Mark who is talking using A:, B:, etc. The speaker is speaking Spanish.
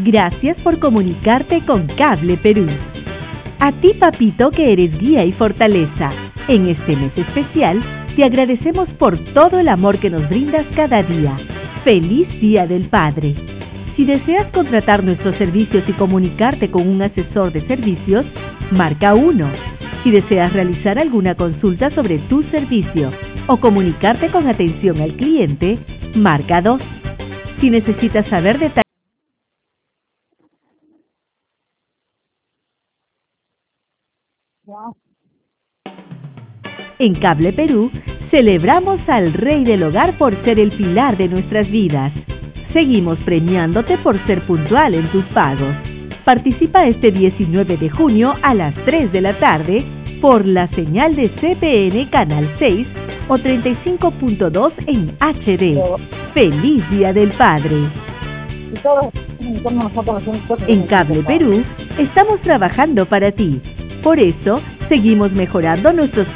A: Gracias por comunicarte con Cable Perú. A ti, papito, que eres guía y fortaleza. En este mes especial, te agradecemos por todo el amor que nos brindas cada día. ¡Feliz Día del Padre! Si deseas contratar nuestros servicios y comunicarte con un asesor de servicios, marca 1. Si deseas realizar alguna consulta sobre tu servicio o comunicarte con atención al cliente, marca 2. Si necesitas saber detalles en Cable Perú, celebramos al Rey del Hogar por ser el pilar de nuestras vidas. Seguimos premiándote por ser puntual en tus pagos. Participa este 19 de junio a las 3 de la tarde por la señal de CPN Canal 6 o 35.2 en HD. ¡Feliz Día del Padre! En Cable Perú, estamos trabajando para ti. Por eso, seguimos mejorando nuestros